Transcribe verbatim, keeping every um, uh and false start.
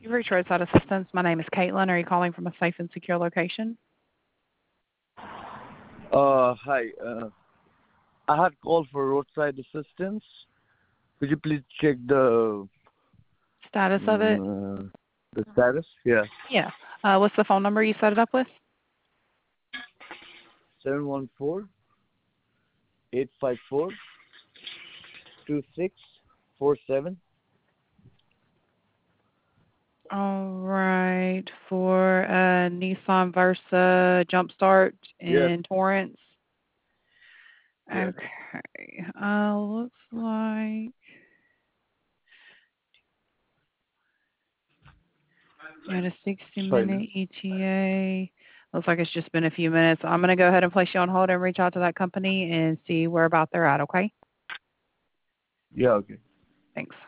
You've reached Roadside Assistance. My name is Caitlin. Are you calling from a safe and secure location? Uh, hi. Uh, I had called for roadside assistance. Could you please check the Status of it? uh, the status? Yeah. Yeah. Uh, what's the phone number you set it up with? Seven one four eight five four two six four seven. All right. For a Nissan Versa Jumpstart Yes. in Torrance. Yes. Okay. Uh, looks like you had a sixty minute Sorry. E T A. Looks like it's just been a few minutes. I'm going to go ahead and place you on hold and reach out to that company and see where about they're at, okay? Yeah. Okay. Thanks.